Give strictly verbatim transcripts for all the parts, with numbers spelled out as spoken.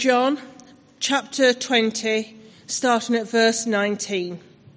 John chapter twenty, starting at verse nineteen.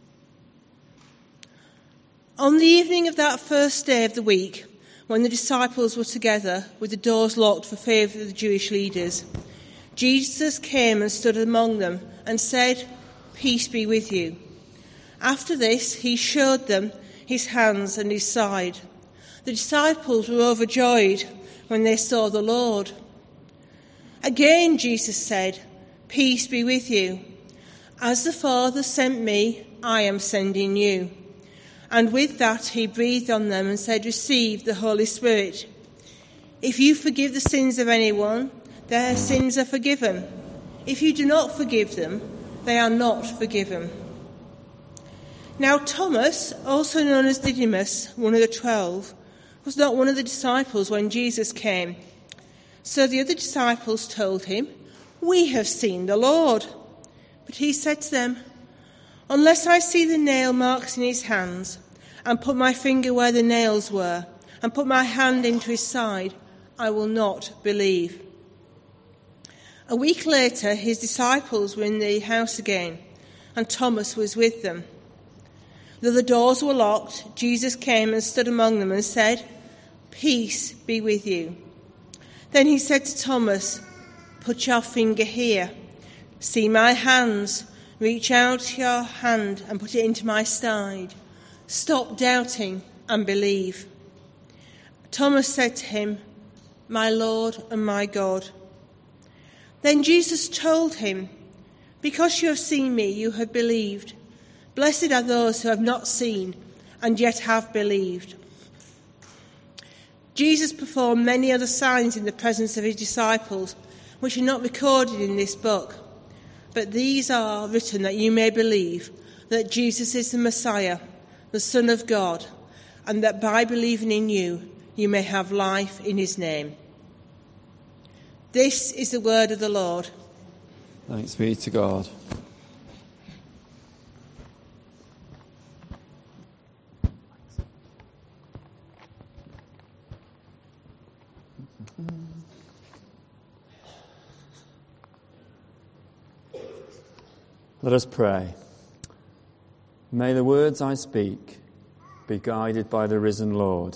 On the evening of that first day of the week, when the disciples were together with the doors locked for fear of the Jewish leaders, Jesus came and stood among them and said, "Peace be with you." After this, he showed them his hands and his side. The disciples were overjoyed when they saw the Lord. Again, Jesus said, "Peace be with you. As the Father sent me, I am sending you." And with that, he breathed on them and said, "Receive the Holy Spirit. If you forgive the sins of anyone, their sins are forgiven. If you do not forgive them, they are not forgiven." Now Thomas, also known as Didymus, one of the twelve, was not one of the disciples when Jesus came. So the other disciples told him, "We have seen the Lord." But he said to them, "Unless I see the nail marks in his hands, and put my finger where the nails were, and put my hand into his side, I will not believe." A week later, his disciples were in the house again, and Thomas was with them. Though the doors were locked, Jesus came and stood among them and said, "Peace be with you." Then he said to Thomas, "Put your finger here. See my hands. Reach out your hand and put it into my side. Stop doubting and believe." Thomas said to him, "My Lord and my God." Then Jesus told him, "Because you have seen me, you have believed. Blessed are those who have not seen and yet have believed." Jesus performed many other signs in the presence of his disciples, which are not recorded in this book. But these are written that you may believe that Jesus is the Messiah, the Son of God, and that by believing in you, you may have life in his name. This is the word of the Lord. Thanks be to God. Let us pray. May the words I speak be guided by the risen Lord.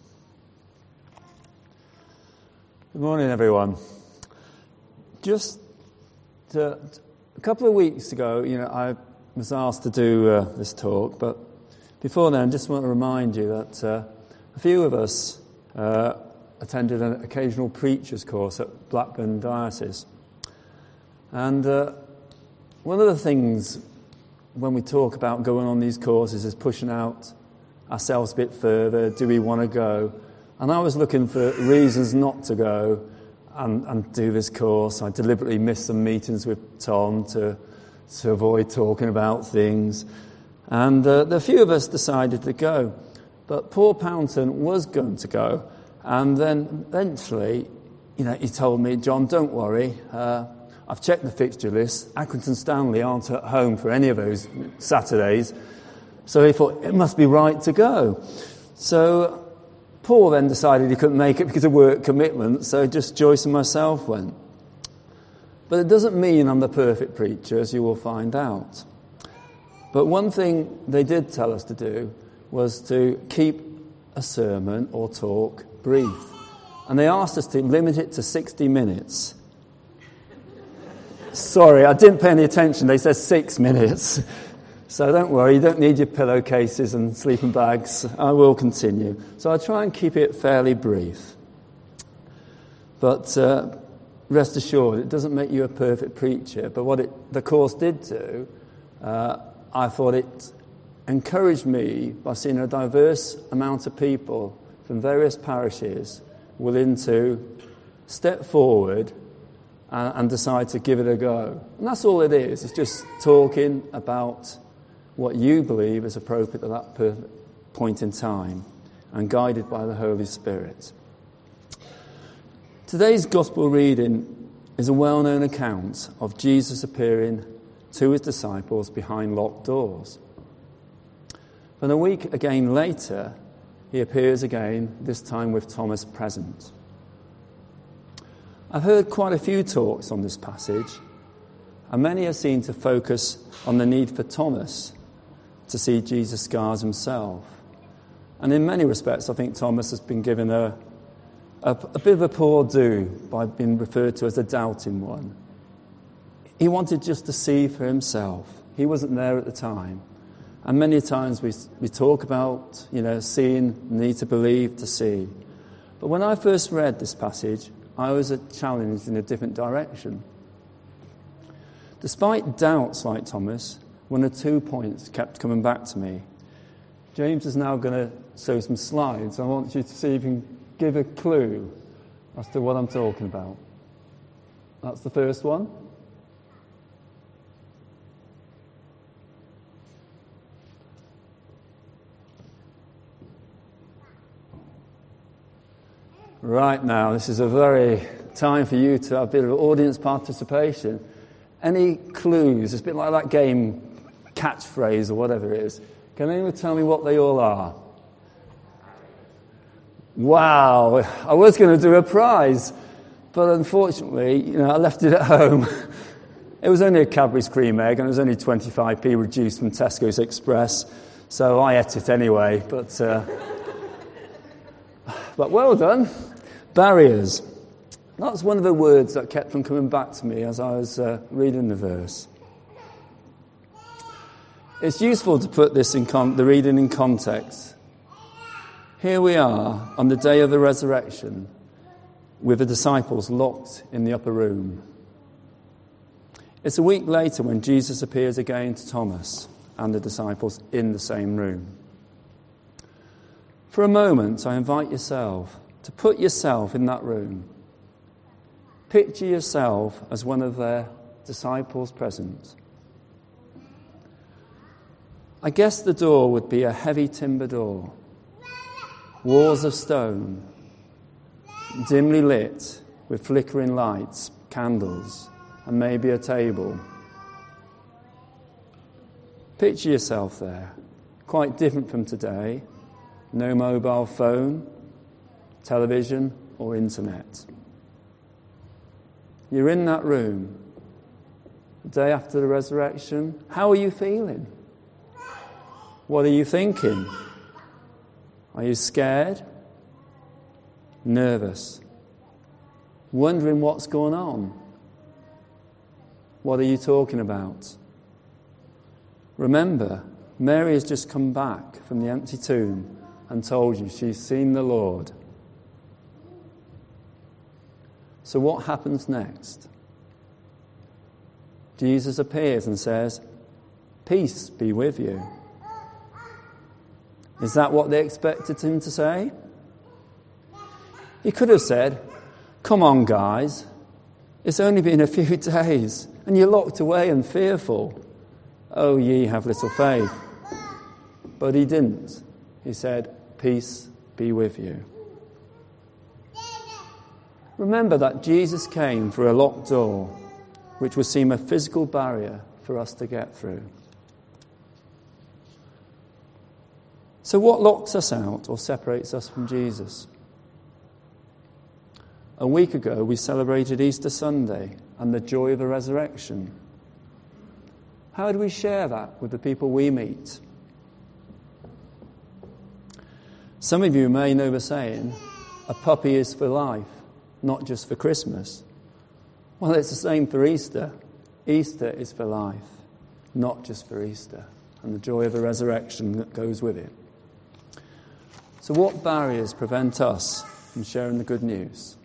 Good morning, everyone. Just to, a couple of weeks ago, you know, I was asked to do uh, this talk, but before then, I just want to remind you that uh, a few of us uh, attended an occasional preacher's course at Blackburn Diocese. And uh, one of the things when we talk about going on these courses is pushing out ourselves a bit further. Do we want to go? And I was looking for reasons not to go and, and do this course. I deliberately missed some meetings with Tom to, to avoid talking about things. And uh, the few of us decided to go. But Paul Pounton was going to go. And then eventually, you know, he told me, "John, don't worry. Uh, I've checked the fixture list. Accrington Stanley aren't at home for any of those Saturdays." So he thought, it must be right to go. So Paul then decided he couldn't make it because of work commitments, so just Joyce and myself went. But it doesn't mean I'm the perfect preacher, as you will find out. But one thing they did tell us to do was to keep a sermon or talk brief. And they asked us to limit it to sixty minutes. Sorry, I didn't pay any attention. They said six minutes. So don't worry, you don't need your pillowcases and sleeping bags. I will continue. So I try and keep it fairly brief. But uh, rest assured, it doesn't make you a perfect preacher. But what it, the course did do, uh, I thought it encouraged me by seeing a diverse amount of people from various parishes willing to step forward and, and decide to give it a go. And that's all it is. It's just talking about what you believe is appropriate at that per- point in time and guided by the Holy Spirit. Today's Gospel reading is a well-known account of Jesus appearing to his disciples behind locked doors. And a week again later, he appears again, this time with Thomas present. I've heard quite a few talks on this passage, and many have seemed to focus on the need for Thomas to see Jesus' scars himself. And in many respects, I think Thomas has been given a, a, a bit of a poor do by being referred to as a doubting one. He wanted just to see for himself. He wasn't there at the time. And many times we, we talk about, you know, seeing, need to believe to see. But when I first read this passage, I was challenged in a different direction. Despite doubts like Thomas, one or two points kept coming back to me. James is now going to show some slides. I want you to see if you can give a clue as to what I'm talking about. That's the first one. Right now, this is a very time for you to have a bit of audience participation. Any clues? It's a bit like that game, catchphrase or whatever it is. Can anyone tell me what they all are? Wow, I was going to do a prize, but unfortunately, you know, I left it at home. It was only a Cadbury's cream egg, and it was only twenty-five p reduced from Tesco's Express, so I ate it anyway. But, uh, but well done. Barriers. That's one of the words that kept on coming back to me as I was uh, reading the verse. It's useful to put this in con- the reading in context. Here we are on the day of the resurrection with the disciples locked in the upper room. It's a week later when Jesus appears again to Thomas and the disciples in the same room. For a moment, I invite yourself to put yourself in that room. Picture yourself as one of their disciples present. I guess the door would be a heavy timber door, walls of stone, dimly lit with flickering lights, candles, and maybe a table. Picture yourself there, quite different from today. No mobile phone, television, or internet. You're in that room, the day after the resurrection. How are you feeling? What are you thinking? Are you scared? Nervous? Wondering what's going on? What are you talking about? Remember, Mary has just come back from the empty tomb and told you she's seen the Lord. So what happens next? Jesus appears and says, "Peace be with you." Is that what they expected him to say? He could have said, "Come on, guys. It's only been a few days, and you're locked away and fearful. Oh, ye have little faith." But he didn't. He said, "Peace be with you." Remember that Jesus came through a locked door, which would seem a physical barrier for us to get through. So what locks us out or separates us from Jesus? A week ago, we celebrated Easter Sunday and the joy of the resurrection. How do we share that with the people we meet? Some of you may know the saying, "A puppy is for life, not just for Christmas." Well, it's the same for Easter. Easter is for life, not just for Easter, and the joy of the resurrection that goes with it. So what barriers prevent us from sharing the good news?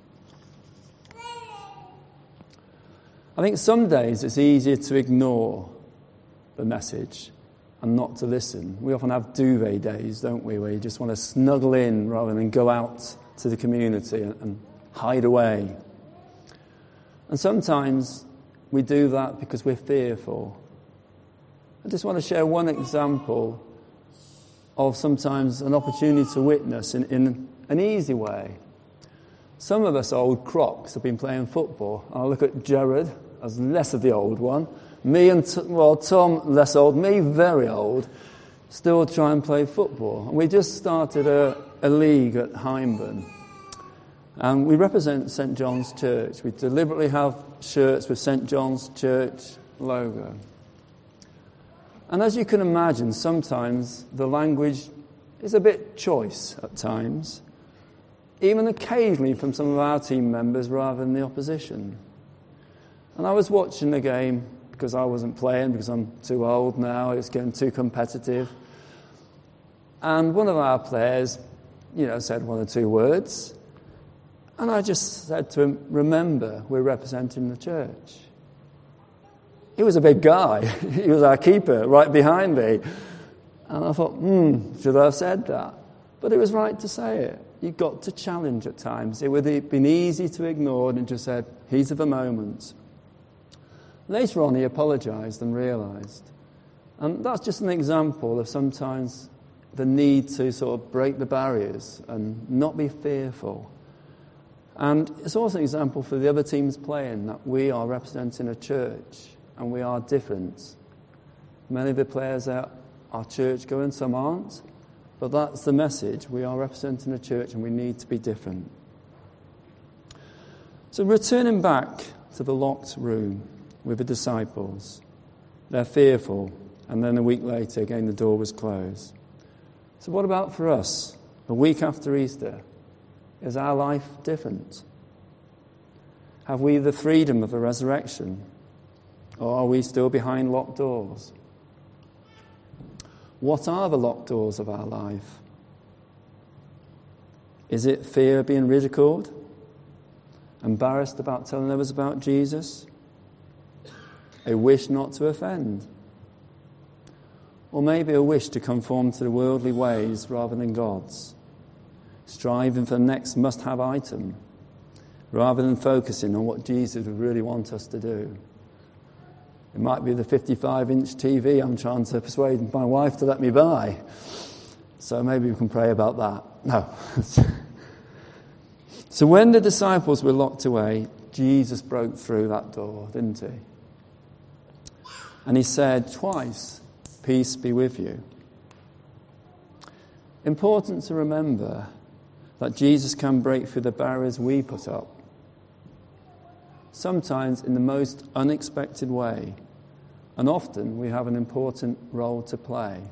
I think some days it's easier to ignore the message and not to listen. We often have duvet days, don't we, where you just want to snuggle in rather than go out to the community and, and hide away. And sometimes we do that because we're fearful. I just want to share one example of sometimes an opportunity to witness in, in an easy way. Some of us old crocs have been playing football. I look at Jared as less of the old one. Me and, well, Tom, less old. Me, very old. Still try and play football. And we just started a, a league at Hyndburn. And we represent Saint John's Church. We deliberately have shirts with Saint John's Church logo. And as you can imagine, sometimes the language is a bit choice at times, even occasionally from some of our team members rather than the opposition. And I was watching the game because I wasn't playing, because I'm too old now, it's getting too competitive. And one of our players, you know, said one or two words. And I just said to him, remember, we're representing the church. He was a big guy. He was our keeper right behind me. And I thought, hmm, should I have said that? But it was right to say it. You've got to challenge at times. It would have been easy to ignore and just said, heat of the moment. Later on, he apologised and realised. And that's just an example of sometimes the need to sort of break the barriers and not be fearful. And it's also an example for the other teams playing that we are representing a church and we are different. Many of the players are, are church-going, some aren't. But that's the message. We are representing a church and we need to be different. So returning back to the locked room with the disciples, they're fearful, and then a week later, again, the door was closed. So what about for us? A week after Easter, is our life different? Have we the freedom of the resurrection? Or are we still behind locked doors? What are the locked doors of our life? Is it fear of being ridiculed? Embarrassed about telling others about Jesus? A wish not to offend? Or maybe a wish to conform to the worldly ways rather than God's? Striving for the next must-have item rather than focusing on what Jesus would really want us to do? It might be the fifty-five inch T V I'm trying to persuade my wife to let me buy. So maybe we can pray about that. No. So when the disciples were locked away, Jesus broke through that door, didn't he? And he said twice, peace be with you. Important to remember that Jesus can break through the barriers we put up, sometimes in the most unexpected way, and often we have an important role to play.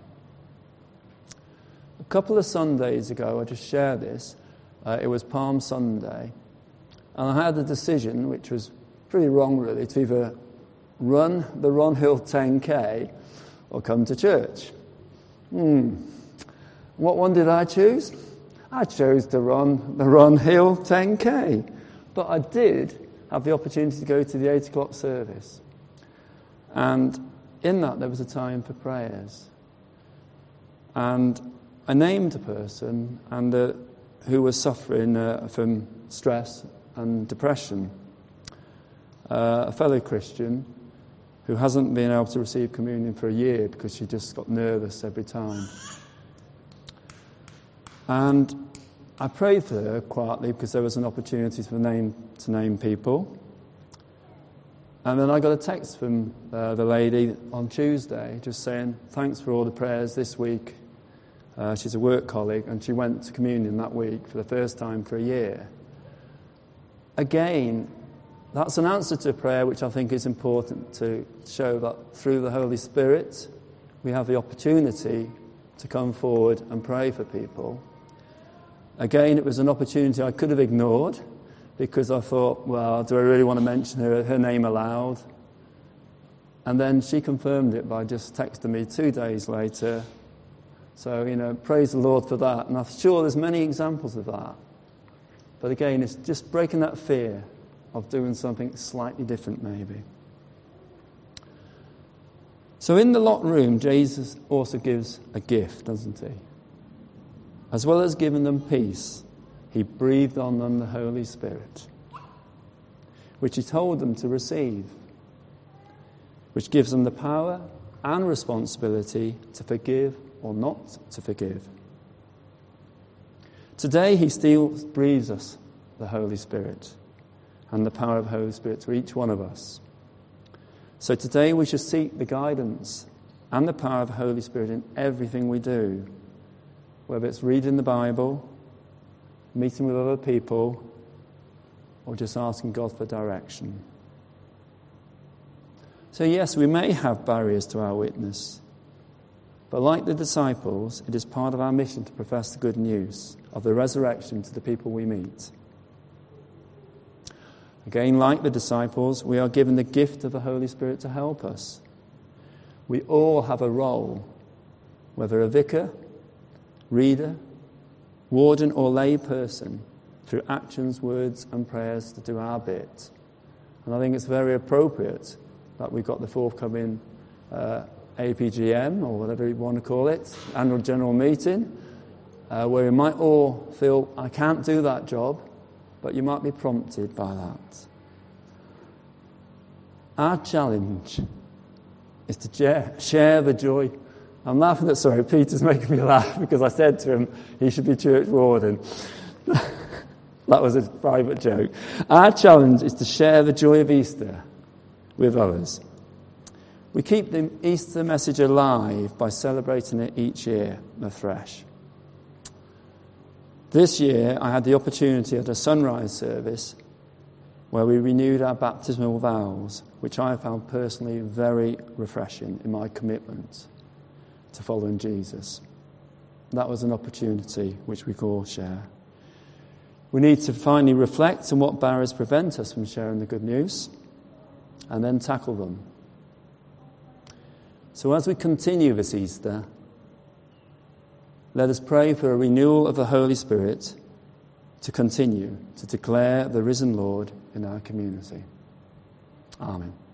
A couple of Sundays ago, I just shared this, uh, it was Palm Sunday, and I had a decision, which was pretty wrong really, to either run the Ron Hill ten K or come to church. Hmm. What one did I choose? I chose to run the Ron Hill ten K. But I did have the opportunity to go to the eight o'clock service. And in that there was a time for prayers. And I named a person and uh, who was suffering uh, from stress and depression. Uh, a fellow Christian who hasn't been able to receive communion for a year because she just got nervous every time. And I prayed for her quietly because there was an opportunity for name, to name people. And then I got a text from uh, the lady on Tuesday just saying, thanks for all the prayers this week. Uh, she's a work colleague and she went to communion that week for the first time for a year. Again, that's an answer to prayer which I think is important to show that through the Holy Spirit we have the opportunity to come forward and pray for people. Again, it was an opportunity I could have ignored because I thought, well, do I really want to mention her, her name aloud? And then she confirmed it by just texting me two days later. So, you know, praise the Lord for that. And I'm sure there's many examples of that. But again, it's just breaking that fear of doing something slightly different maybe. So in the locked room, Jesus also gives a gift, doesn't he? As well as giving them peace, he breathed on them the Holy Spirit, which he told them to receive, which gives them the power and responsibility to forgive or not to forgive. Today he still breathes us the Holy Spirit and the power of the Holy Spirit to each one of us. So today we should seek the guidance and the power of the Holy Spirit in everything we do, whether it's reading the Bible, meeting with other people, or just asking God for direction. So yes, we may have barriers to our witness, but like the disciples, it is part of our mission to profess the good news of the resurrection to the people we meet. Again, like the disciples, we are given the gift of the Holy Spirit to help us. We all have a role, whether a vicar, reader, warden or lay person, through actions, words and prayers to do our bit. And I think it's very appropriate that we've got the forthcoming uh, A P G M, or whatever you want to call it, annual general meeting, uh, where we might all feel, I can't do that job, but you might be prompted by that. Our challenge is to share, share the joy. I'm laughing at, sorry, Peter's making me laugh because I said to him he should be church warden. That was a private joke. Our challenge is to share the joy of Easter with others. We keep the Easter message alive by celebrating it each year afresh. This year, I had the opportunity at a sunrise service where we renewed our baptismal vows, which I found personally very refreshing in my commitment to following Jesus. That was an opportunity which we could all share. We need to finally reflect on what barriers prevent us from sharing the good news and then tackle them. So as we continue this Easter, let us pray for a renewal of the Holy Spirit to continue to declare the risen Lord in our community. Amen.